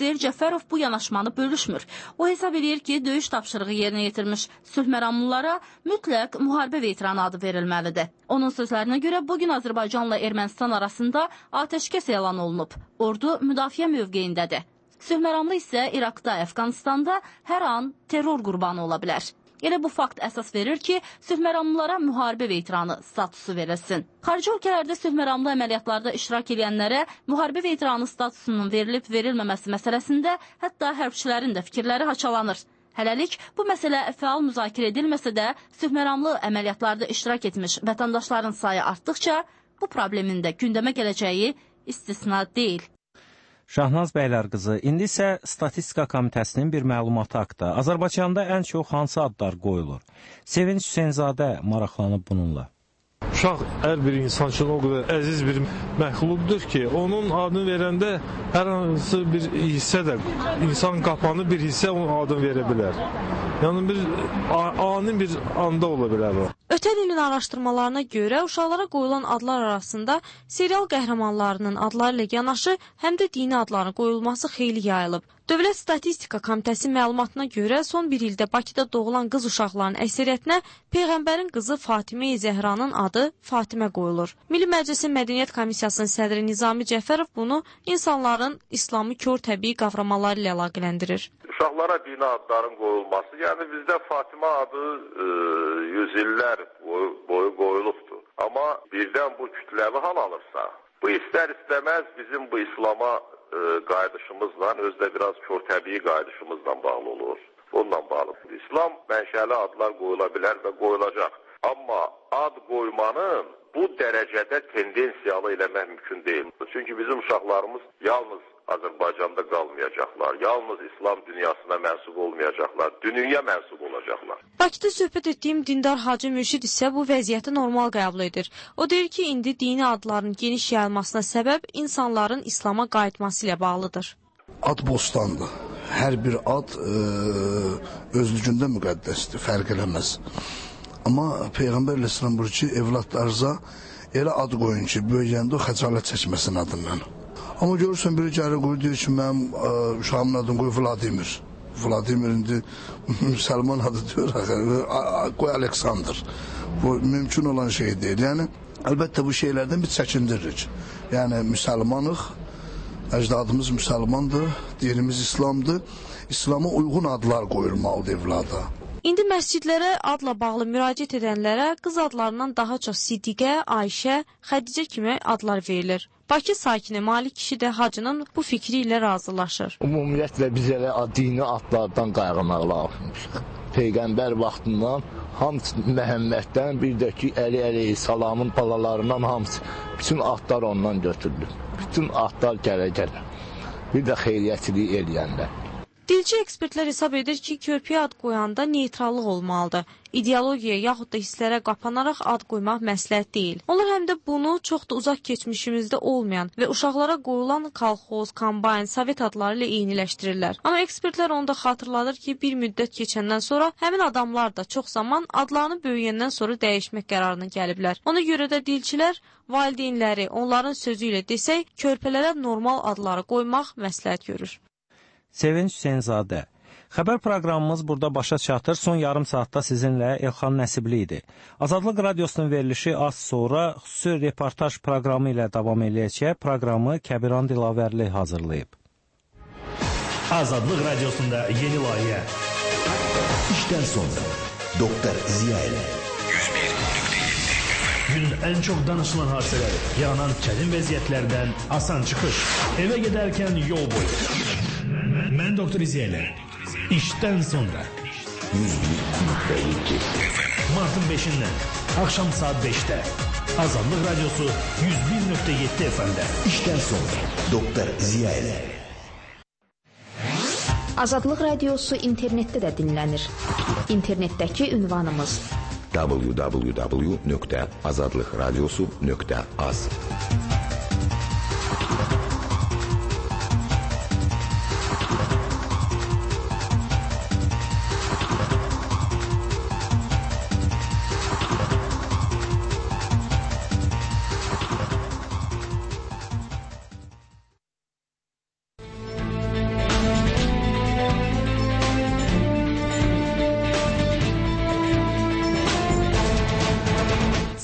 Hüseyr Cəfərov bu yanaşmanı bölüşmür. O hesab edir ki, döyüş tapşırığı yerinə yetirmiş sülh məramlılara mütləq müharibə veteranı adı verilməlidir. Onun sözlərinə görə bugün Azərbaycanla Ermənistan arasında atəşkəs elan olunub. Ordu müdafiə mövqeyindədir. Sülh məramlı isə İraqda, Əfqanistanda hər an terror qurbanı ola bilər. Elə bu fakt əsas verir ki, sülhməramlılara müharibə veteranı statusu verilsin. Xarici ölkələrdə sülhməramlı əməliyyatlarda iştirak edənlərə müharibə veteranı statusunun verilib-verilməməsi məsələsində hətta hərbçilərin də fikirləri haçalanır. Hələlik bu məsələ fəal müzakirə edilməsə də, sülhməramlı əməliyyatlarda iştirak etmiş vətəndaşların sayı artdıqca bu problemin də gündəmə gələcəyi istisna deyil. Şahnaz Bəylərqızı, indi isə Statistika Komitəsinin bir məlumatı haqqında Azərbaycanda ən çox hansı adlar qoyulur? Sevinç Hüseynzadə maraqlanıb bununla. Uşaq hər bir insan üçün o qədər əziz bir məxluqdur ki, onun adını verəndə hər hansı bir hissə də, insan qapanı bir hissə onun adını verə bilər. Yəni ani bir anda ola bilər o. Ötən ilin araşdırmalarına görə uşaqlara qoyulan adlar arasında serial qəhrəmanlarının adları ilə yanaşı həm də dini adların qoyulması xeyli yayılıb. Dövlət Statistika Komitəsi məlumatına görə son bir ildə Bakıda doğulan qız uşaqlarının əksəriyyətinə Peyğəmbərin qızı Fatimə-i Zəhranın adı Fatimə qoyulur. Milli Məclisin Mədəniyyət Komissiyasının sədri Nizami Cəfərov bunu insanların İslamı kör təbii qavramaları ilə əlaqələndirir. Uşaqlara dini adların qoyulması, yəni bizdə Fatimə adı yüzillər boyu qoyulubdur. Amma birdən bu kütləvi hal alırsa, bu istər-istəməz bizim bu İslama qayıdışımızla, özdə biraz kör təbii qayıdışımızla bağlı olur. Bununla bağlı. İslam mənşəli adlar qoyula bilər və qoyulacaq. Amma ad qoymanın bu dərəcədə tendensiyalı eləmək mümkün deyil. Çünki bizim uşaqlarımız yalnız Azərbaycanda qalmayacaqlar, yalnız İslam dünyasına mənsub olmayacaqlar, dünyaya mənsub olacaqlar. Bakıda söhbət etdiyim dindar Hacı Mürşid isə bu vəziyyəti normal qəbul edir. O deyir ki, indi dini adların geniş yayılmasına səbəb insanların İslama qayıtması ilə bağlıdır. Ad bostandır. Hər bir ad özlüyündə müqəddəsdir, fərq eləməz. Amma Peyğəmbər əleyhissalam buyurur ki, evladlarınıza elə ad qoyun ki, böyüyəndə o xəcalət çəkməsin adından. Amma görürsən, biri gəlir qoyur, deyir ki, mənim uşağımın adını qoy Vladimir. Vladimir indi müsəlman adı deyir, qoy Aleksandr. Bu mümkün olan şey deyil. Yəni, əlbəttə bu şeylərdən bir çəkindiririk. Yəni, müsəlmanıq, əcdadımız müsəlmandır, dinimiz İslamdır. İslama uyğun adlar qoyulmalıdır evlada. İndi məscidlərə adla bağlı müraciət edənlərə qız adlarından daha çox Sidiqə, Ayşə, Xədicə kimi adlar verilir. Bakı sakini Malik kişi də hacının bu fikri ilə razılaşır. Ümumiyyətlə biz elə dini adlardan qayğımaq lazımdır. Peyğəmbər vaxtından hamısı Məhəmməddən, bir də ki Əli əleyhissalamın balalarından hamısı, bütün adlar ondan götürülür. Bütün adlar gələcək. Bir də xeyriyyəçilik eləyənlər. Dilçi ekspertlər hesab edir ki, körpüyə ad qoyanda neytrallıq olmalıdır. İdeologiya yaxud da hisslərə qapanaraq ad qoymaq məsləhət deyil. Onlar həm də bunu çox da uzaq keçmişimizdə olmayan və uşaqlara qoyulan kolxoz, kombayn, sovet adları ilə eyniləşdirirlər. Amma ekspertlər onu da xatırladır ki, bir müddət keçəndən sonra həmin adamlar da çox zaman adlarını böyüyəndən sonra dəyişmək qərarına gəliblər. Ona görə də dilçilər valideynləri onların sözü ilə desək, körpələrə normal adları qoymaq məsləhət görür. Sevinç Hüseynzadə. Xəbər proqramımız burada başa çatır. Son yarım saatda sizinlə Elxan Nəsibli idi. Azadlıq Radiosunun verilişi az sonra xüsusi reportaj proqramı ilə davam edəcək. Proqramı Kəbiran Dilavərli hazırlayıb. Azadlıq Radiosunda yeni layihə. İşdən sonra Doktor Ziya ilə 101.7 Günün ən çox danışılan hadisələr, yaranan çətin vəziyyətlərdən asan çıxış, evə gedərkən yol boyu. Mən Doktor Ziya ilə İşdən sonra 101.7 Martın 5-dən akşam saat 5-də Azadlıq Radiosu 101.7 FM'də İşdən sonra Doktor Ziya ilə. Azadlıq Radiosu internetdə də dinlənir. İnternetdəki ünvanımız www.azadlıqradiosu.az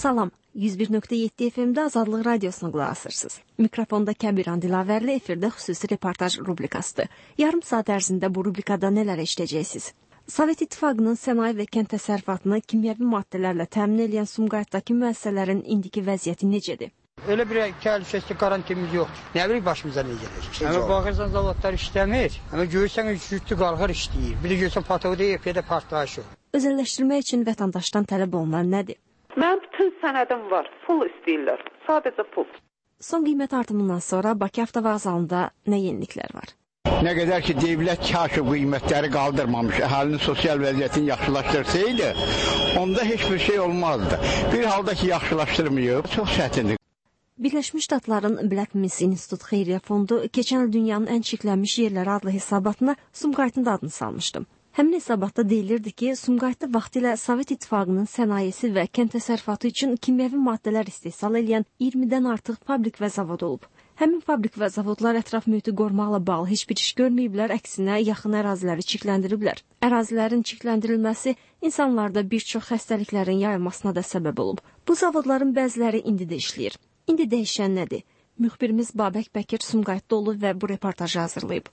Salam, 101.7 FM-də Azadlıq Radiosuna qulaq asırsınız. Mikrofonda Kəbiran Dilavərli, efirdə xüsusi reportaj rubrikasıdır. Yarım saat ərzində bu rubrikada nələr eşidəcəksiniz? Sovet İttifaqının sənaye və kənd təsərrüfatını kimyəvi maddələrlə təmin edən Sumqayıtdakı müəssisələrin indiki vəziyyəti necədir? Öyle bir təhlükəsizlik garantimiz yoxdur. Nə bilik başımıza nə gələcək? Amma baxırsan zavodlar işləmir, amma görürsən cütdü qalxır işləyir. Bir də görürsən patladı, ya da partlayış olur. Özəlləşdirmək üçün vətəndaşdan tələb olunan nədir? Mənim bütün sənədim var, pul istəyirlər, sadəcə pul. Son qiymət artımından sonra Bakı avtovağzalında nə yeniliklər var? Nə qədər ki, devlət kaşı qiymətləri qaldırmamış, əhalinin sosial vəziyyətini yaxşılaşdırsaydı, onda heç bir şey olmazdı. Bir halda ki, yaxşılaşdırmayıb, çox çətindir. Birləşmiş Ştatların Black Miss Institute Xeyriyyə Fondu keçən il dünyanın ən çirklənmiş yerləri adlı hesabatına Sumqayıtın da adını salmışdı. Həmin hesabatda deyilirdi ki, Sumqayıtda vaxtilə Sovet İttifaqının sənayesi və kənd təsərrüfatı üçün kimyəvi maddələr istehsal edən 20-dən artıq fabrik və zavod olub. Həmin fabrik və zavodlar ətraf mühiti qorumaqla bağlı heç bir iş görməyiblər, əksinə yaxın əraziləri çirkləndiriblər. Ərazilərin çirkləndirilməsi insanlarda bir çox xəstəliklərin yayılmasına da səbəb olub. Bu zavodların bəziləri indi də işləyir. İndi dəyişən nədir? Müxbirimiz Babək Bəkir Sumqayıtda olub və bu reportajı hazırlayıb.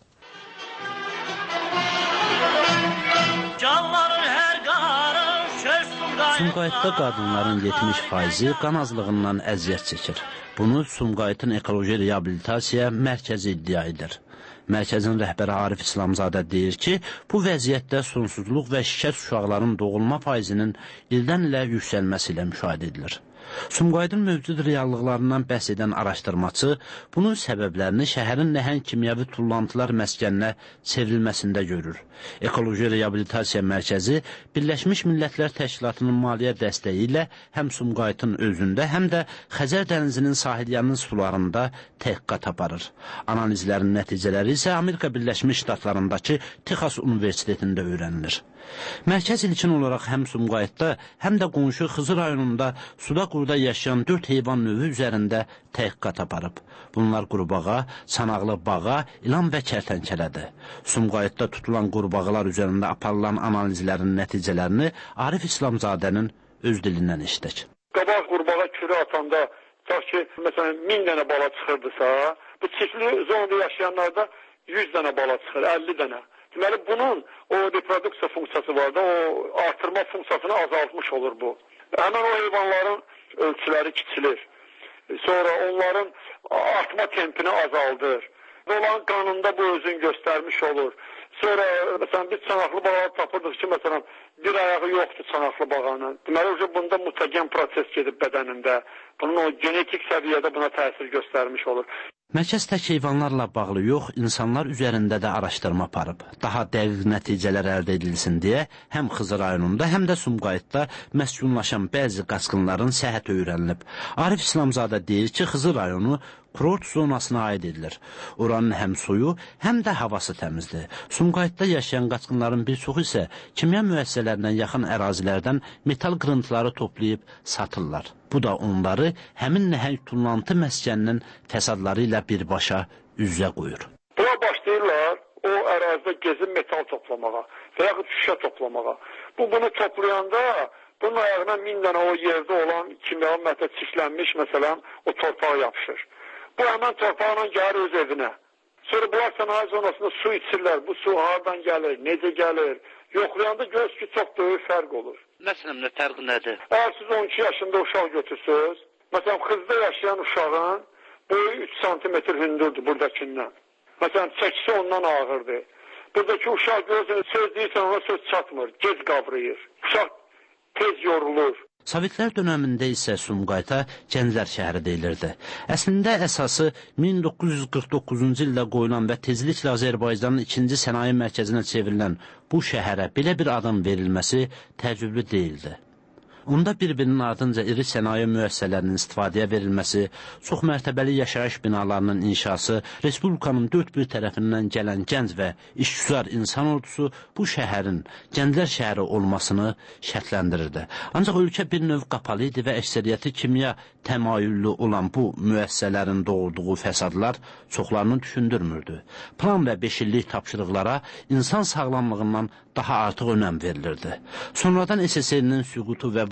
Sumqayıtda qadınların 70%-i qan azlığından əziyyət çəkir. Bunu Sumqayıtın ekoloji reabilitasiya mərkəzi iddia edir. Mərkəzin rəhbəri Arif İslamzadə deyir ki, bu vəziyyətdə sonsuzluq və şikəst uşaqların doğulma faizinin ildən ilə yüksəlməsi ilə müşahidə edilir. Sumqayıtın mövcud reallıqlarından bəhs edən araşdırmaçı bunun səbəblərini şəhərin nəhəng kimyəvi tullantılar məskəninə çevrilməsində görür. Ekoloji Reabilitasiya Mərkəzi Birləşmiş Millətlər Təşkilatının maliyyə dəstəyi ilə həm Sumqayıtın özündə, həm də Xəzər dənizinin sahilyanın sularında təhqiqat aparır. Analizlərin nəticələri isə Amerika Birləşmiş Ştatlarındakı Texas Universitetində öyrənilir. Mərkəz ilkin olaraq həm Sumqayıtda, həm də qonşu Xızı rayonunda suda quruda yaşayan 4 heyvan növü üzərində təhqiqat aparıb. Bunlar qurbağa, çanaqlı bağa, ilan və kərtənkələdir. Sumqayıtda tutulan qurbağalar üzərində aparılan analizlərin nəticələrini Arif İslamzadənin öz dilindən eşitdik. Qabaq qurbağa kürə atanda, tutaq ki, məsələn, 1000 dənə bala çıxırdısa, bu çiftli zonada yaşayanlarda 100 dənə bala çıxır, 50 dənə. Deməli, bunun o reproduksiya funksiyası var da, o artırma funksiyasını azaltmış olur bu. Həmən o heyvanların ölçüləri kiçilir. Sonra onların artma tempini azaldır. Onların qanında bu özünü göstərmiş olur. Sonra, məsələn, biz çanaqlı bağa tapırdıq ki, məsələn, bir ayağı yoxdur çanaqlı bağanın. Deməli, bunda mutagen proses gedib bədənində. Bunun o genetik səviyyədə buna təsir göstərmiş olur. Mərkəz tək heyvanlarla bağlı yox, insanlar üzərində də araşdırma aparıb. Daha dəqiq nəticələr əldə edilsin deyə həm Xızı rayonunda, həm də Sumqayıtda məskunlaşan bəzi qaçqınların səhhəti öyrənilib. Arif İslamzadə deyir ki, Xızı rayonu kurort zonasına aid edilir. Oranın həm suyu, həm də havası təmizdir. Sumqayıtda yaşayan qaçqınların bir çoxu isə kimya müəssisələrindən yaxın ərazilərdən metal qırıntıları toplayıb satırlar. Bu da onları həmin nəhəng tullantı məskəninin fəsadları ilə birbaşa üz-üzə qoyur. Buna başlayırlar o ərazidə gezib metal toplamağa və yaxud şüşə toplamağa. Bunu toplayanda bunun ayağına 1000 dənə o yerdə olan kimya maddə çirklənmiş, məsələn, o torpağa yapışır. Bu həmən torpaqla gəlir öz evinə. Sonra bunlar sənaye zonasında su içirlər. Bu su hardan gəlir, necə gəlir? Yoxlayanda görürsünüz ki, çox böyük fərq olur. Məsələn, fərqi nədir? Əgər siz 12 yaşında uşaq götürsünüz, məsələn, Xızda yaşayan uşağın boyu 3 cm hündürdür buradakindən. Məsələn, çəkisi ondan ağırdır. Buradakı uşaq görürsünüz, söz deyirsən ona söz çatmır, gec qavrayır. Uşaq tez yorulur. Sovetlər dönəmində isə Sumqayıta Gənclər şəhəri deyilirdi. Əslində əsası 1949-cu ildə qoyulan və tezliklə Azərbaycanın ikinci sənaye mərkəzinə çevrilən bu şəhərə belə bir adım verilməsi təəccüblü deyildi. Onda bir-birinin ardınca iri sənaye müəssisələrinin istifadəyə verilməsi, çox mərtəbəli yaşayış binalarının inşası, Respublikanın dörd bir tərəfindən gələn gənc və işgüzar insan ordusu bu şəhərin Gənclər şəhəri olmasını şərtləndirirdi. Ancaq ölkə bir növ qapalı idi və əksəriyyəti kimya təmayüllü olan bu müəssisələrin doğurduğu fəsadlar çoxlarını düşündürmürdü. Plan və 5 illik tapşırıqlara insan sağlamlığından daha artıq önəm verilirdi. Sonradan SSR-nin süqutu və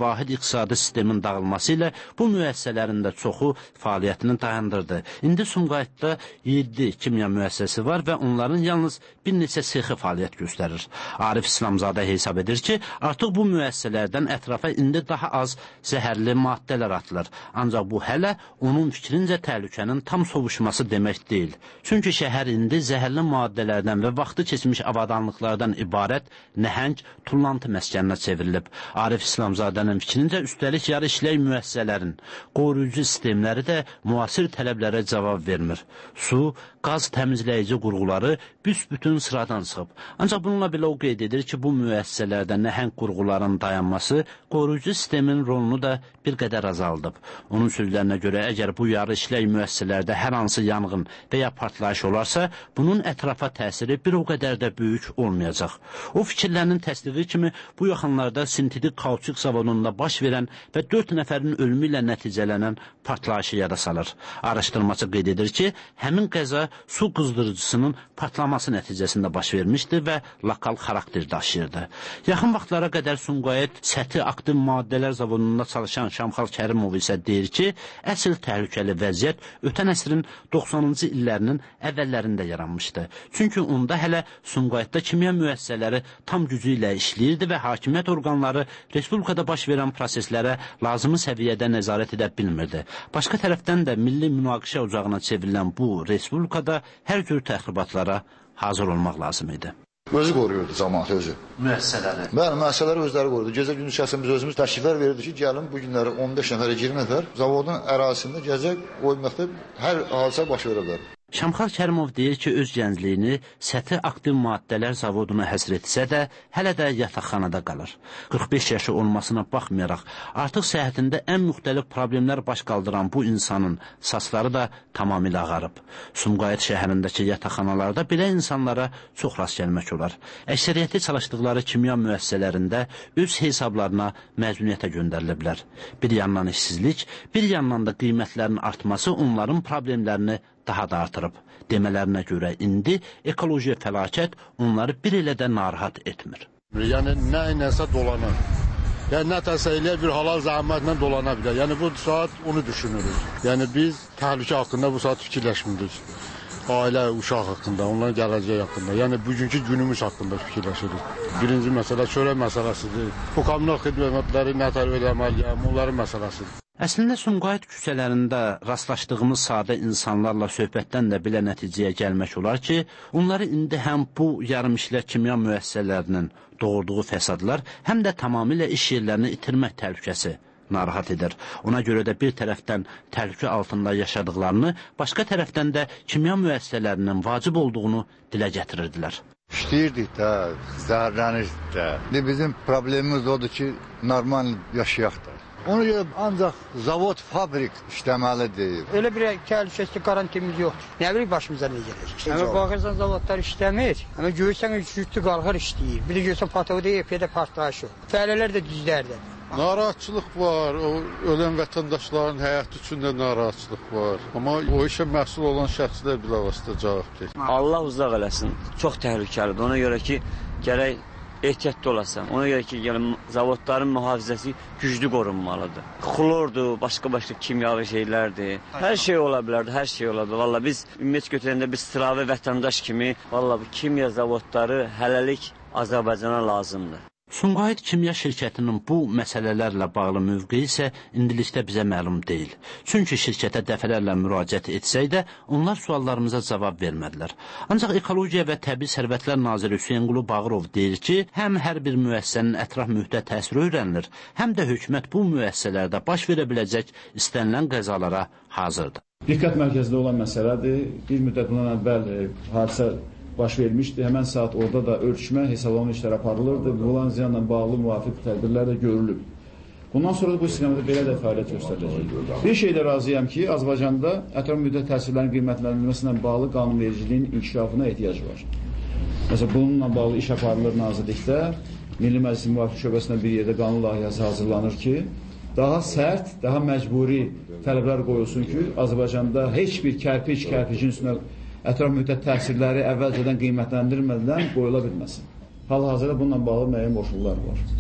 vahid iqtisadi sistemin dağılması ilə bu müəssisələrin də çoxu fəaliyyətini dayandırdı. İndi Sumqayıtda 7 kimya müəssisəsi var və onların yalnız bir neçə sexi fəaliyyət göstərir. Arif İslamzadə hesab edir ki, artıq bu müəssisələrdən ətrafa indi daha az zəhərli maddələr atılır. Ancaq bu hələ onun fikrincə təhlükənin tam sovuşması demək deyil. Çünki şəhər indi zəhərli maddələrdən və vaxtı keçmiş avadanlıqlardan ibarət nəhəng tullantı məskəninə çevrilib. Arif İslamzadənin fikrincə üstəlik yarı işlək müəssisələrin qoruyucu sistemləri də müasir tələblərə cavab vermir. Su, qaz təmizləyici qurğuları büsbütün sıradan çıxıb. Ancaq bununla belə o qeyd edir ki, bu müəssisələrdə nəhəng qurğuların dayanması qoruyucu sistemin rolunu da bir qədər azaldıb. Onun sözlərinə görə əgər bu yarı işlək müəssisələrdə hər hansı yanğın və ya partlayış olarsa, bunun ətrafa təsiri bir o qədər də böyük olmayacaq. O fikirlərinin təsdiqi kimi bu yaxınlarda sintetik kauçuk zavodunda baş verən və 4 nəfərin ölümü ilə nəticələnən partlayışı yada salır. Araşdırmacı qeyd edir ki, həmin qəza su qızdırıcısının partlaması nəticəsində baş vermişdi və lokal xarakter daşıyırdı. Yaxın vaxtlara qədər Sumqayıt səthi aktiv maddələr zavodunda çalışan Şamxal Kərimov isə deyir ki, əsl təhlükəli vəziyyət ötən əsrin 90-cı illərinin əvvəllərində yaranmışdı. Çünki onda hələ Sumqayıtda kimya müəssisələri tam gücü ilə işləyirdi və hakimiyyət orqanları respublikada baş verən proseslərə lazımi səviyyədə nəzarət edə bilmirdi. Başqa tərəfdən də milli münaqişə ocağına çevrilən bu respublikada hər cür təxribatlara hazır olmaq lazım idi. Özü qoruyurdu cəmaatı özü. Müəssisələri? Bəli, müəssisələri özləri qoruyurdu. Gecə gündüz şəxsən biz özümüz təşriflər verirdik ki, gəlin bu günləri 15 nəfərə 20 nəfər zavodun ərazisində gəzək, oymaqda hər hadisə baş verə bilər. Şamxal Kərimov deyir ki, öz gəncliyini səthi aktiv maddələr zavoduna həsr etsə də, hələ də yataqxanada qalır. 45 yaşı olmasına baxmayaraq, artıq səhhətində ən müxtəlif problemlər baş qaldıran bu insanın saçları da tamamilə ağarıb. Sumqayıt şəhərindəki yataqxanalarda belə insanlara çox rast gəlmək olar. Əksəriyyəti çalışdıqları kimya müəssisələrində öz hesablarına məzuniyyətə göndəriliblər. Bir yandan işsizlik, bir yandan da qiymətlərin artması onların problemlərini daha da artırıb. Demələrinə görə indi ekoloji fəlakət onları bir elə də narahat etmir. Yəni nə inəsə dolanır. Yəni nə təsə eləyər bir halal zəhmətlə dolana bilər. Yəni bu saat onu düşünürük. Yəni biz təhlükə haqqında bu saat fikirləşmirik. Ailə, uşaq haqqında, onların gələcəyi haqqında. Yəni bugünkü günümüz haqqında fikirləşirik. Birinci məsələ çörək məsələsidir. Bu kommunal xidmətləri nə tər eləməliyəm, onların məsələsidir. Əslində Sumqayıt küçələrində rastlaşdığımız sadə insanlarla söhbətdən də belə nəticəyə gəlmək olar ki, onları indi həm bu yarımişlə kimya müəssisələrinin doğurduğu fəsadlar, həm də tamamilə iş yerlərini itirmək təhlükəsi narahat edir. Ona görə də bir tərəfdən təhlükə altında yaşadıqlarını, başqa tərəfdən də kimya müəssisələrinin vacib olduğunu dilə gətirirdilər. İşləyirdik də, zəhərlənirdik də. Bizim problemimiz odur ki, normal yaşayaq da. Ona görə ancaq zavod, fabrik işləməlidir. Elə bir təhlükəsizlik qarantinimiz yoxdur. Nə bilik başımıza nə gələcək? Həmə baxırsan zavodlar işləmir, həmə görürsən cütlü qalxır işləyir. Bir də görürsən patoda EP'də partlayış olur. Fəhlələr də düzlərdə. Narahatçılıq var, o ölən vətəndaşların həyatı üçün də narahatçılıq var. Amma o işə məsul olan şəxslər bilavasitə cavab deyir. Allah uzaq eləsin, çox təhlükəlidir. Ona görə ki, gərək ehtiyatlı olasan. Ona görə ki, zavodların mühafizəsi güclü qorunmalıdır. Xlordur, başqa kimyavi şeylərdir. Hər şey ola bilərdi, hər şey ola bilər. Valla biz ümumiyyət götürəndə biz sıravi vətəndaş kimi, valla bu kimya zavodları hələlik Azərbaycana lazımdır. Sumqayıt Kimya şirkətinin bu məsələlərlə bağlı mövqeyi isə indilikdə bizə məlum deyil. Çünki şirkətə dəfələrlə müraciət etsək də, onlar suallarımıza cavab vermədilər. Ancaq Ekologiya və Təbii Sərvətlər Naziri Hüseynqulu Bağırov deyir ki, həm hər bir müəssisənin ətraf mühitə təsiri öyrənilir, həm də hökumət bu müəssisələrdə baş verə biləcək istənilən qəzalara hazırdır. Diqqət mərkəzində olan məsələdir. Bir müddət bundan əvvəl hadisə baş vermişdi. Həmən saat orada da ölçmə, hesablama işləri aparılırdı. Bulan ziyanla bağlı müvafiq tədbirlər də görülüb. Bundan sonra da bu istiqamətdə belə də fəaliyyət göstəriləcək. Bir şeydə razıyam ki, Azərbaycanda ətraf mühitə təsirlərin qiymətləndirilməsindən bağlı qanunvericiliyin inkişafına ehtiyac var. Məsələn, bununla bağlı iş aparılır nazirlikdə. Milli Məclisin müvafiq şöbəsində bir yerdə qanun layihəsi hazırlanır ki, daha sərt, daha məcburi tələblər qoyulsun ki, Azərbaycanda heç bir kərpicin üstünə ətraf mühitə təsirləri əvvəlcədən qiymətləndirmədən qoyula bilməsin. Hal-hazırda bununla bağlı müəyyən qoşullar var.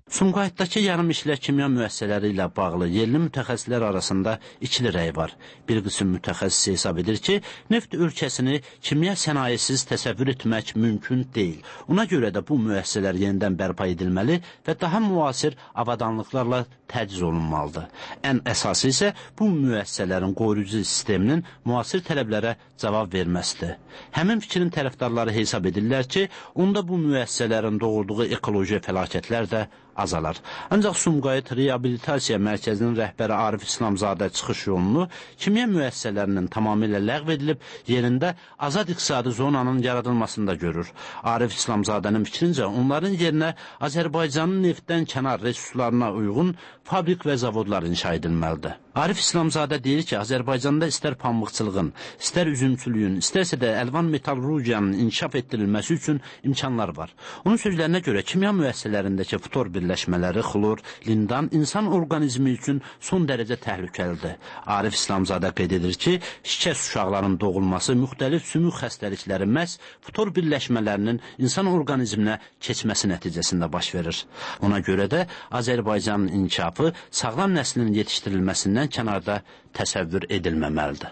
Sumqayıtdakı yarımişlə kimya müəssisələri ilə bağlı yerli mütəxəssislər arasında ikili rəy var. Bir qism mütəxəssis hesab edir ki, neft ölkəsini kimya sənayesiz təsəvvür etmək mümkün deyil. Ona görə də bu müəssisələr yenidən bərpa edilməli və daha müasir avadanlıqlarla təchiz olunmalıdır. Ən əsası isə bu müəssisələrin qoruyucu sisteminin müasir tələblərə cavab verməsidir. Həmin fikrin tərəfdarları hesab edirlər ki, onda bu müəssisələrin doğurduğu ekoloji fəlakətlər də azalar. Ancaq Sumqayıt Reabilitasiya Mərkəzinin rəhbəri Arif İslamzadə çıxış yolunu kimya müəssisələrinin tamamilə ləğv edilib, yerində azad iqtisadi zonanın yaradılmasında görür. Arif İslamzadənin fikrincə, onların yerinə Azərbaycanın neftdən kənar resurslarına uyğun fabrik və zavodlar inşa edilməlidir. Arif İslamzadə deyir ki, Azərbaycanda istər pambıqçılığın, istər üzümçülüyün, istərsə də əlvan metallurgiyanın inkişaf etdirilməsi üçün imkanlar var. Onun sözlərinə görə kimya müəssisələrindəki ftor birləşmələri, xlor, lindan insan orqanizmi üçün son dərəcə təhlükəlidir. Arif İslamzadə qeyd edir ki, şikəst uşaqların doğulması, müxtəlif sümük xəstəlikləri məhz ftor birləşmələrinin insan orqanizminə keçməsi nəticəsində baş verir. Ona görə də Azərbaycanın inkişafı sağlam nəslin yetişdirilməsindən kənarda təsəvvür edilməməlidir.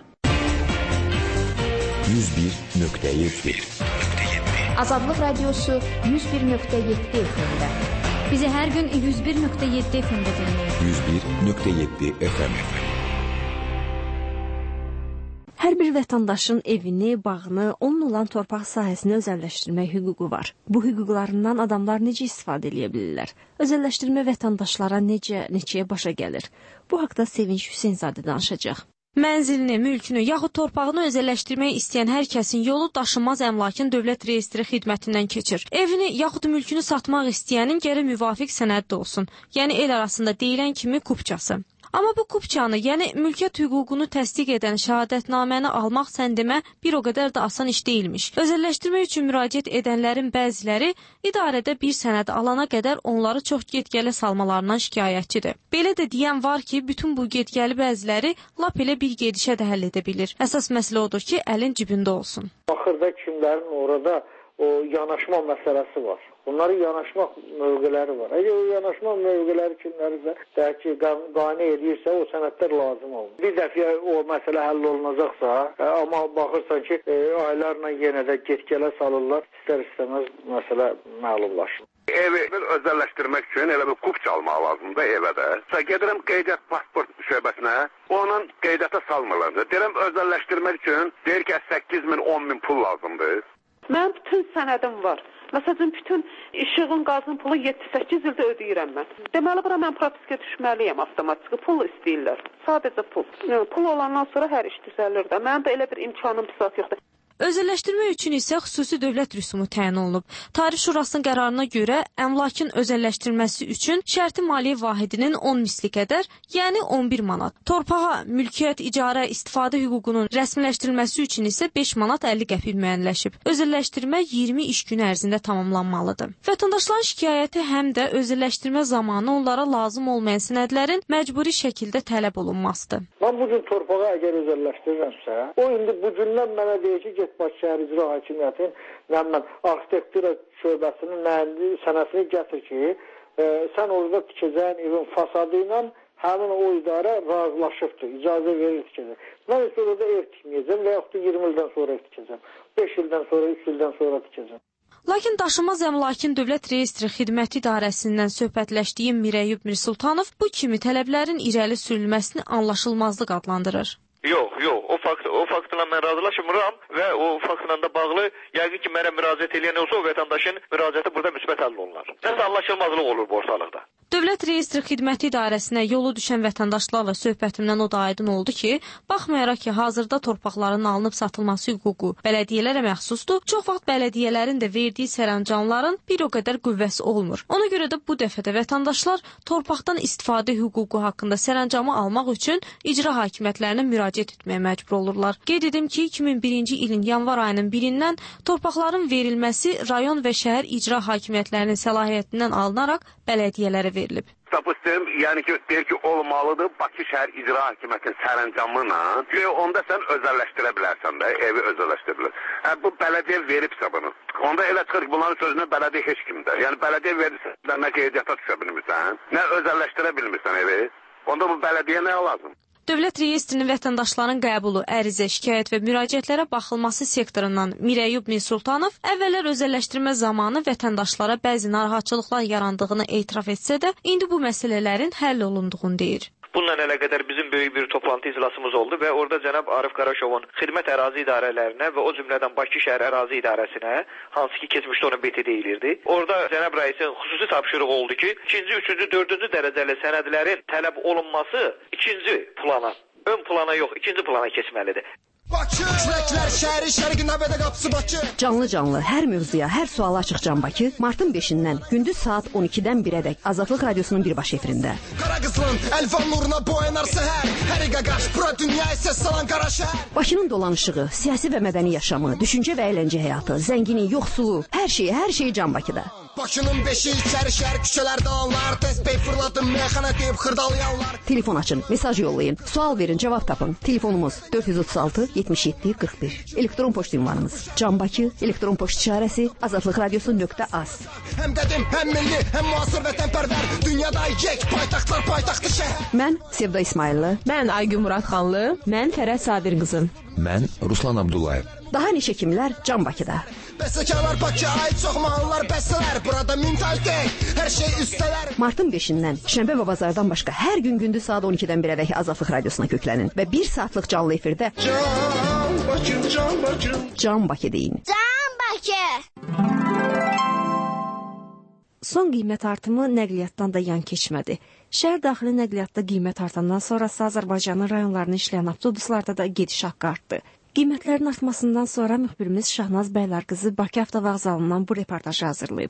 101.7 Azadlıq Radiosu 101.7 FM-də. Bizi hər gün 101.7 FM-də dinləyin. 101.7 FM. Hər bir vətəndaşın evini, bağını, onun olan torpaq sahəsini özəlləşdirmək hüququ var. Bu hüquqlarından adamlar necə istifadə edə bilirlər? Özəlləşdirmə vətəndaşlara neçəyə başa gəlir? Bu haqda Sevinç Hüseynzadə danışacaq. Mənzilini, mülkünü yaxud torpağını özəlləşdirmək istəyən hər kəsin yolu daşınmaz əmlakın dövlət reyestri xidmətindən keçir. Evini yaxud mülkünü satmaq istəyənin gərək müvafiq sənəddə olsun. Yəni el arasında deyilən kimi kupçası. Amma bu kupçanı, yəni mülkiyyət hüququnu təsdiq edən şəhadətnaməni almaq sən demə bir o qədər də asan iş deyilmiş. Özəlləşdirmək üçün müraciət edənlərin bəziləri idarədə bir sənəd alana qədər onları çox get-gələ salmalarından şikayətçidir. Belə də deyən var ki, bütün bu get-gəli bəziləri lap elə bir gedişə də həll edə bilir. Əsas məsələ odur ki, əlin cibində olsun. Axırda kimlərin orada o yanaşma məsələsi var. Onların yanaşmaq mövqeləri var. Əgər o yanaşma mövqeləri kimlərisə, deyək ki, qane edirsə, o sənədlər lazım olur. Bir dəfə o məsələ həll olunacaqsa, amma baxırsan ki, aylarla yenə də get-gələ salırlar, istər-istəməz məsələ məlumlaşır. Evi özəlləşdirmək üçün elə bir kupç almaq lazımdır evə də. Gedirəm qeydiyyat pasport şöbəsinə, onun qeydiyyata salmırlar. Deyirəm özəlləşdirmək üçün, deyir ki, 8 min, 10 min pul lazımdır. Mənim bütün sənədim var. Məsələn, bütün işığın, qazın pulu 7-8 ildə ödəyirəm mən. Deməli, bura mən propiskə düşməliyəm avtomatik. Pul istəyirlər. Sadəcə pul. Pul olandan sonra hər iş düzəlir də. Mənim də elə bir imkanım pis yoxdur. Özəlləşdirmək üçün isə xüsusi dövlət rüsumu təyin olunub. Tarif Şurasının qərarına görə əmlakın özəlləşdirilməsi üçün şərti maliyyə vahidinin 10 misli qədər, yəni 11 manat. Torpağa, mülkiyyət, icarə, istifadə hüququnun rəsmiləşdirilməsi üçün isə 5 manat 50 qəpik müəyyənləşib. Özəlləşdirmə 20 iş günü ərzində tamamlanmalıdır. Vətəndaşların şikayəti həm də özəlləşdirmə zamanı onlara lazım olmayan sənədlərin məcburi şəkildə tələb olunmasıdır. Mən bu gün torpağı əgər özəlləşdirirəmsə, o indi bu gündən mənə deyir ki, Baş şəhər icra hakimiyyətinin arxitektura şöbəsinin sənəsini gətir ki, sən orada tikəcəyin evin fasadı ilə həmin o idarə razılaşıbdır, icazə verir tikəcək. Mən isə orada ev tikməyəcəm və yaxud da 20 ildən sonra ev tikəcəm, 5 ildən sonra, 3 ildən sonra tikəcəm. Lakin daşınmaz əmlakın Dövlət Reyestri Xidməti İdarəsindən söhbətləşdiyim Mirəyyub Mirsultanov bu kimi tələblərin irəli sürülməsini anlaşılmazlıq adlandırır. Yox, o faktla mən razılaşmıram və o faktla da bağlı yəqin ki, mənə müraciət edən olsa o vətəndaşın müraciəti burada müsbət həll olunar. Nəsə anlaşılmazlıq olur bu ortalıqda. Dövlət Reyestri Xidməti İdarəsinə yolu düşən vətəndaşlarla söhbətimdən o da aydın oldu ki, baxmayaraq ki, hazırda torpaqların alınıb satılması hüququ bələdiyyələrə məxsusdur, çox vaxt bələdiyyələrin də verdiyi sərəncamların bir o qədər qüvvəsi olmur. Ona görə də bu dəfədə vətəndaşlar torpaqdan istifadə hüququ haqqında sərəncamı almaq üçün icra hakimiyyətlərinə müraciət etməyə məcbur olurlar. Qeyd edim ki, 2001-ci ilin yanvar ayının 1-dən torpaqların verilməsi rayon və şəhər icra hakimiyyətlərinin səlahiyyətindən alınaraq bələdiyyələrə verilib. Tapıstım, yəni ki, deyir ki, olmalıdır Bakı şəhər icra hakimiyyətinin sərəncamına, onda sən özəlləşdirə bilərsən də, evi özəlləşdirilir. Bu bələdiyyə veribsə bunu. Onda elə çıxır ki, bunların sözünə bələdiyyə heç kimdir. Yəni bələdiyyə Nə qeydiyyata düşə bilmirsən, nə özəlləşdirə bilmirsən evi. Onda bu bələdiyyə nə lazım? Dövlət reyestrinin vətəndaşların qəbulu, ərizə, şikayət və müraciətlərə baxılması sektorundan Mirəyub Minsultanov əvvəllər özəlləşdirmə zamanı vətəndaşlara bəzi narahatçılıqlar yarandığını etiraf etsə də, indi bu məsələlərin həll olunduğunu deyir. Bununla əlaqədar bizim böyük bir toplantı iclasımız oldu və orada cənab Arif Qaraşovun xidmət ərazi idarələrinə və o cümlədən Bakı şəhər ərazi idarəsinə, hansı ki keçmişdə onun BT deyilirdi, orada cənab rəisin xüsusi tapşırığı oldu ki, 2-ci, 3-cü, 4-cü dərəcəli sənədlərin tələb olunması 2-ci plana, ön plana yox, 2-ci plana keçməlidir. Bakı, küləklər şəhəri, şərqi nəbədə qapısı Bakı. Canlı, hər mövzuya, hər suala açıq Can Bakı, martın 5-dən gündüz saat 12-dən 1-ədək Azadlıq Radiosunun birbaşa efirində. Qara qızılın, əlvan nuruna boyanar səhər, hər qaqaş, bura dünyaya səs salan qara şəhər. Bakının dolanışığı, siyasi və mədəni yaşamı, düşüncə və əyləncə həyatı, zəngini, yoxsulu, hər şeyi Can Bakıda. Bakının beşi, içəri şəhər küçələrdə onlar, təsbih fırladım, meyxana deyib xırdalayanlar. Telefon açın, mesaj yollayın, sual verin, cavab tapın. Telefonumuz 436 77 41. Elektron poçt ünvanımız Canbakı, elektron poçt işarəsi azadlıqradiosu.az. Həm qədim, həm milli, həm müasir vətənpərvər, dünyada yek paytaxtlar paytaxtı şəhər. Mən Sevda İsmayıllı, mən Aygün Muradxanlı, mən Fərəd Sadir qızım. Mən Ruslan Abdullayev. Daha neçə kimlər Can Bakıda. Bəstəkarlar Bakıya aid çox mahnılar, bəstələr, burada mentalitet, hər şey üstələr. Martın 5-dən şənbə və bazardan başqa hər gün gündüz saat 12-dən 1-ədək Azadlıq Radiosuna köklənin və 1 saatlıq canlı efirdə Can Bakı, Can Bakı. Can Bakı deyin. Can Bakı. Son qiymət artımı nəqliyyatdan da yan keçmədi. Şəhər daxili nəqliyyatda qiymət artandan sonrası Azərbaycanın rayonlarını işləyən avtobuslarda da gediş haqqı artdı. Qiymətlərin artmasından sonra müxbirimiz Şahnaz Bəylərqızı Bakı avtovağzalından bu reportajı hazırlayıb.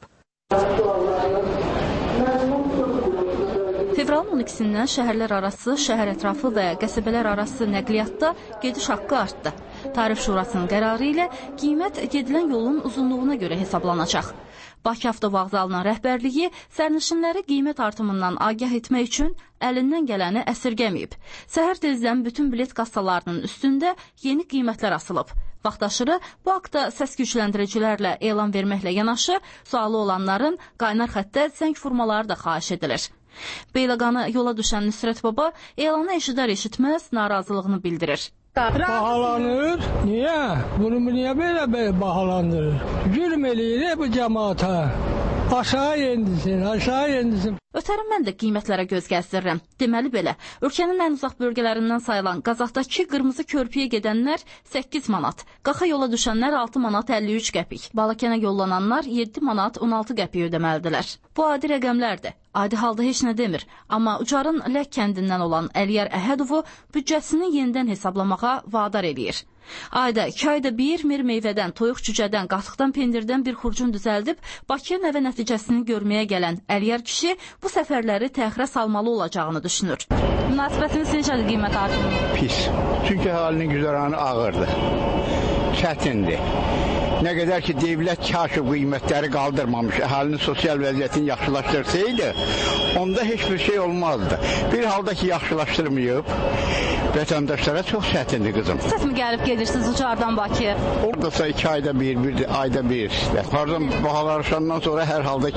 Fevralın 12-dən şəhərlər arası, şəhər ətrafı və qəsəbələr arası nəqliyyatda gediş haqqı artdı. Tarif Şurasının qərarı ilə qiymət gedilən yolun uzunluğuna görə hesablanacaq. Bakı avtovağzalının rəhbərliyi sərnişinləri qiymət artımından agah etmək üçün əlindən gələni əsirgəməyib. Səhər tezdən bütün bilet kassalarının üstündə yeni qiymətlər asılıb. Vaxtaşırı bu haqda səs gücləndiricilərlə elan verməklə yanaşı, sualı olanların qaynar xəttə zəng vurmaları da xahiş edilir. Beyləqanı yola düşən Nüsrət Baba elanı eşidər-eşitməz narazılığını bildirir. Bahalanır. Niyə? Bunu niyə belə bahalandırır? Zülm eləyir bu cəmaata. Aşağı yendisin. Ötərin mən də qiymətlərə göz gəzdirirəm. Deməli belə, ölkənin ən uzaq bölgələrindən sayılan Qazaxdakı qırmızı körpüyə gedənlər 8 manat, Qaxa yola düşənlər 6 manat 53 qəpik, Balakənə yollananlar 7 manat 16 qəpik ödəməlidirlər. Bu adi rəqəmlərdir. Adi halda heç nə demir. Amma Ucarın Lək kəndindən olan Əliyar Əhədovu büdcəsini yenidən hesablamağa vadar eləyir. Ayda 2 ayda bir mir meyvədən, toyuq cücədən, qatıqdan, pendirdən bir xurcun düzəldib Bakıya nəvə nəticəsini görməyə gələn Əliyar kişi bu səfərləri təxirə salmalı olacağını düşünür. Münasibətiniz necədir qiymət artımı? Pis. Çünki əhalinin güzəranı ağırdır. Çətindir. Nə qədər ki, devlət kaşı qiymətləri qaldırmamış, əhalinin sosial vəziyyətini yaxşılaşdırsaydı, onda heç bir şey olmazdı. Bir halda ki, yaxşılaşdırmayıb, vətəndaşlara çox çətindir qızım. Siz mi gəlib gedirsiniz Ucardan Bakıya? Oradasa 2 ayda bir ayda bir işte. Pardon, bahalar aşandan sonra hər halda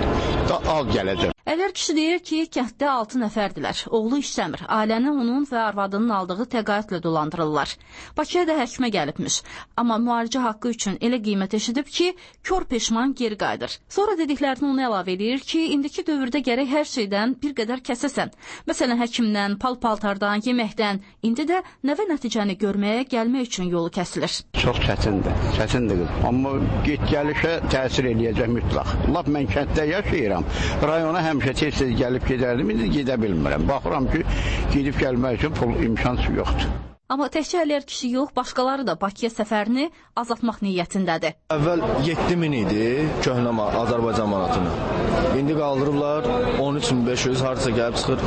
az gələcək. Əliyar kişi deyir ki, kənddə 6 nəfərdilər. Oğlu işləmir. Ailəni onun və arvadının aldığı təqaüdlə dolandırırlar. Bakıya da həkimə gəlibmiş. Amma müalicə haqqı üçün elə qiymət eşidib ki, kör peşman geri qayıdır. Sonra dediklərini ona əlavə edir ki, indiki dövrdə gərək hər şeydən bir qədər kəsəsən. Məsələn, həkimdən, pal-paltardan, yeməkdən. İndi də nəvə nəticəni görməyə gəlmək üçün yolu kəsilir. Çox çətindir. Çətindir qızım. Amma get-gəlişə təsir eləyəcək mütləq. Lap mən kənddə yaşayıram. Rayona həmişə tez-tez gəlib gedərdim, indi gedə bilmirəm. Baxıram ki, gedib gəlmək üçün pul imkansı yoxdur. Amma təkcə Əliyar kişi yox, başqaları da Bakıya səfərini azaltmaq niyyətindədir. Əvvəl 7000 idi köhnə Azərbaycan manatını. İndi qaldırıblar 13500, harca gəlib çıxır.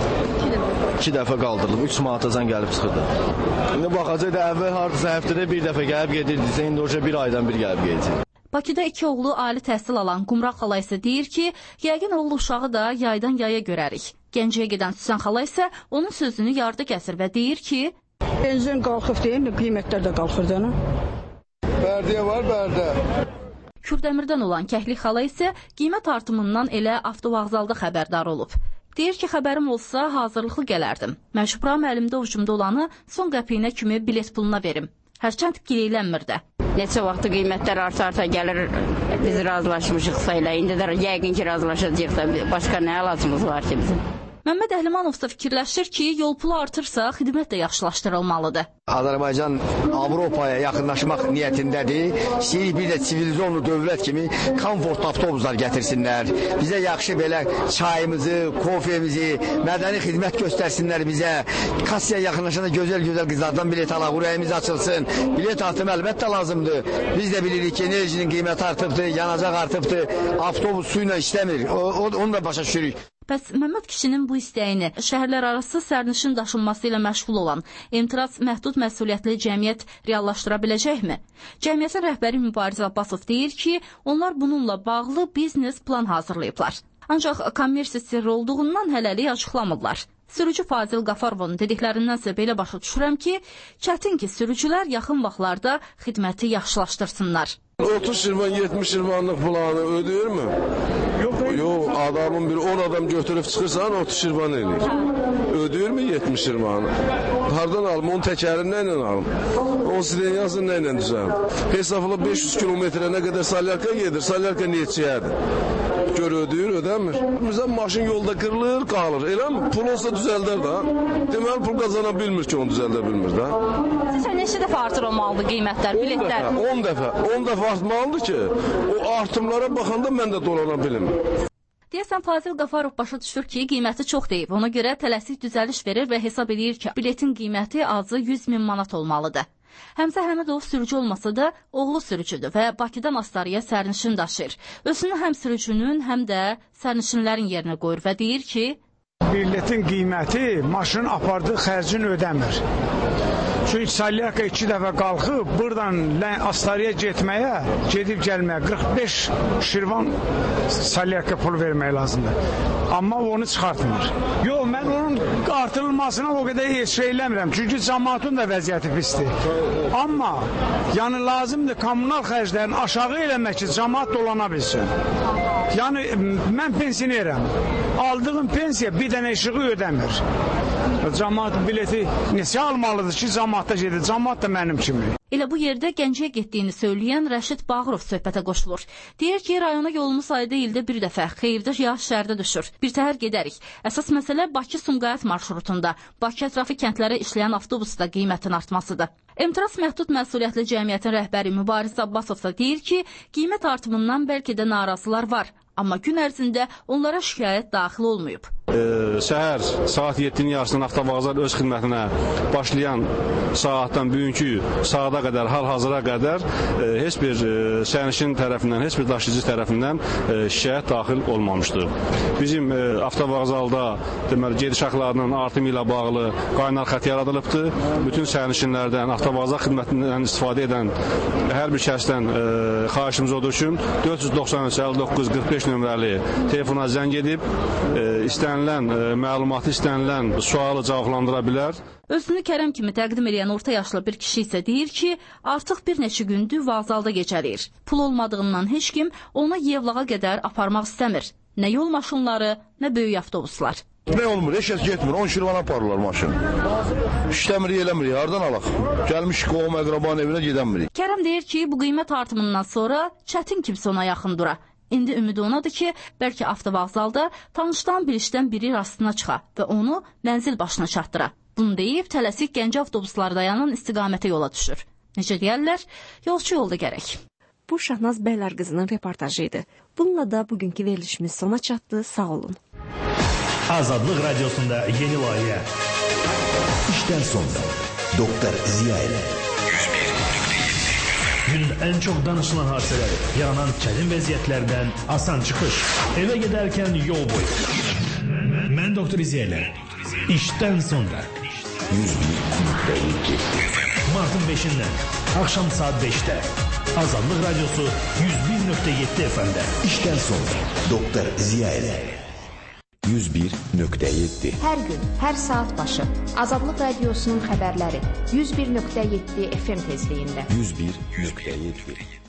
2 dəfə qaldırılıb, 3 manatacan gəlib çıxırdı. İndi baxacaq da əvvəl harca həftədə bir dəfə gəlib gedirdisə, indi orada bir aydan bir gəlib gedəcək. Bakıda 2 oğlu ali təhsil alan Qumraq xala isə deyir ki, yəqin oğlu uşağı da yaydan yaya görərik. Gəncəyə gedən Süsən xala isə onun sözünü yarıda kəsir və deyir ki, benzin qalxıb deyim, qiymətlər də qalxır da. Bərdiyə var, Bərdə. Kürdəmirdən olan Kəhli xala isə qiymət artımından elə avtovağzalda xəbərdar olub. Deyir ki, xəbərim olsa hazırlıqlı gələrdim. Məcburam əlimdə ucumda olanı son qəpiyinə kimi bilet puluna verim. Hərçənd gileylənmir də. Neçə vaxtı qiymətlər arta gəlir, biz razılaşmışıqsa ilə, indi də yəqin ki, razılaşacaq da, başqa nə əlacımız var ki bizim? Məmməd Əhlimanov da fikirləşir ki, yol pulu artırsa, xidmət də yaxşılaşdırılmalıdır. Azərbaycan Avropaya yaxınlaşmaq niyyətindədir. İstəyirik bir də sivilizonlu dövlət kimi komfortlu avtobuslar gətirsinlər. Bizə yaxşı belə çayımızı, kofemizi, mədəni xidmət göstərsinlər bizə. Kassaya yaxınlaşanda gözəl-gözəl qızlardan bilet alaq, ürəyimiz açılsın. Bilet artımı əlbəttə lazımdır. Biz də bilirik ki, enerjinin qiyməti artıbdır, yanacaq artıbdır. Avtobus su ilə işləmir. Onu da başa düşürük. Bəs Məmməd kişinin bu istəyini şəhərlərarası sərnişin daşınması ilə məşğul olan Emtiraz Məhdud Məsuliyyətli Cəmiyyət reallaşdıra biləcəkmi? Cəmiyyətin rəhbəri Mübariz Abbasov deyir ki, onlar bununla bağlı biznes plan hazırlayıblar. Ancaq kommersiya sirri olduğundan hələlik açıqlamırlar. Sürücü Fazil Qafarovun dediklərindənsə belə başa düşürəm ki, çətin ki, sürücülər yaxın vaxtlarda xidməti yaxşılaşdırsınlar. 30 şirvan, 70 şirvanlıq planı ödəyirmi? Yox, adamın bir 10 adam götürüb çıxırsan 30 şirvan eləyir. Ödəyirmi 70 şirvanı? Hardan alım? Onun təkərini ilə alım. Onun silenyasını ilə düzələm. Hesabla 500 kilometrə nə qədər salyarka gedir, salyarka neçəyədir? Gör ödəyir, ödəmir. Bizdən maşın yolda qırılır, qalır. Eləmi? Pul olsa düzəldər da. Deməli, pul qazana bilmir ki, onu düzəldə bilmir da. Sizcə neçə dəfə artır olmalıdır qiymətlər, biletlər? 10 dəfə artmalıdır ki, o artımlara baxanda mən də dolana bilim. Deyəsən, Fazil Qafarov başa düşür ki, qiyməti çox deyib. Ona görə tələsik düzəliş verir və hesab edir ki, biletin qiyməti azı 100 min manat olmalıdır. Həmzə Həmidov sürücü olmasa da oğlu sürücüdür və Bakıdan Astarıya sərnişin daşıyır. Özünü həm sürücünün, həm də sərnişinlərin yerinə qoyur və deyir ki, biletin qiyməti maşının apardığı xərcini ödəmir. Çünki salyarka 2 dəfə qalxıb, buradan Astarıya gedib gəlməyə 45 şirvan salyarka pul vermək lazımdır. Amma onu çıxartmır. Yox, mən onun artırılmasına o qədər şey eləmirəm. Çünki cəmaatın da vəziyyəti pisdir. Amma yəni lazımdır kommunal xərclərini aşağı eləmək ki, cəmaat dolana bilsin. Yəni mən pensionerəm. Aldığım pensiya bir dənə işığı ödəmir. Cəmaat bileti neçə almalıdır ki, cəmaatda gedir. Cəmaat da mənim kimi. Elə bu yerdə Gəncəyə getdiyini söyləyən Rəşid Bağırov söhbətə qoşulur. Deyir ki, rayona yolumuz ayda ildə bir dəfə, xeyirdə ya şəhərdə düşür. Bir təhər gedərik. Əsas məsələ Bakı-Sumqayıt marşrutunda, Bakı ətrafı kəndlərə işləyən avtobusda qiymətin artmasıdır. Emtiraz Məhdud Məsuliyyətli Cəmiyyətin rəhbəri Mübariz Abbasov da deyir ki, qiymət artımından bəlkə də narazılar var. Amma gün ərzində onlara şikayət daxil olmayıb. Səhər saat 7-nin yarısından avtovağzal öz xidmətinə başlayan saatdan bugünkü saata qədər, hal-hazıra qədər heç bir sərnişin tərəfindən, heç bir daşıyıcı tərəfindən şikayət daxil olmamışdır. Bizim avtovağzalda deməli gediş haqqlarının artımı ilə bağlı qaynar xətt yaradılıbdır. Bütün sərnişinlərdən, avtovağzal xidmətindən istifadə edən hər bir şəxsdən xahişimiz odur ki, 493-59-45 nömrəli telefona zəng edib istənilən məlumatı, istənilən sualı cavablandıra bilər. Özünü Kərəm kimi təqdim edən orta yaşlı bir kişi isə deyir ki, artıq bir neçə gündür vağzalda gecələyir. Pul olmadığından heç kim ona Yevlağa qədər aparmaq istəmir. Nə yol maşınları, nə böyük avtobuslar. Nə olmur, heç kəs getmir, 10 şirvan aparırlar maşın. İşləmirik, eləmirik, hardan alaq? Gəlmişik qohum əqrabanın evinə gedəmirik. Kərəm deyir ki, bu qiymət artımından sonra çətin kimsə ona yaxın dura. İndi ümidi onadır ki, bəlkə avtovağzalda tanışdan bilişdən biri rastına çıxa və onu mənzil başına çatdıra. Bunu deyib, tələsik Gəncə avtobuslar dayanan istiqamətə yola düşür. Necə deyərlər, yolçu yolda gərək. Bu Şahnaz Bəylər qızının reportajı idi. Bununla da bugünkü verilişimiz sona çatdı. Sağ olun. Azadlıq Radiosunda yeni layihə. İşdən sonra Doktor Ziya ilə Günün ən çox danışılan hadisələri, yaranan çətin vəziyyətlərdən asan çıxış, evə gedərkən yol boyu. Mən Doktor Ziya ilə İşdən sonra 101.2 Martın 5-dən axşam saat 5-də Azadlıq Radiosu 101.7 FM-də İşdən sonra Doktor Ziya ilə 101.7 Hər gün, hər saat başı Azadlıq Radiosunun xəbərləri 101.7 FM tezliyində 101.7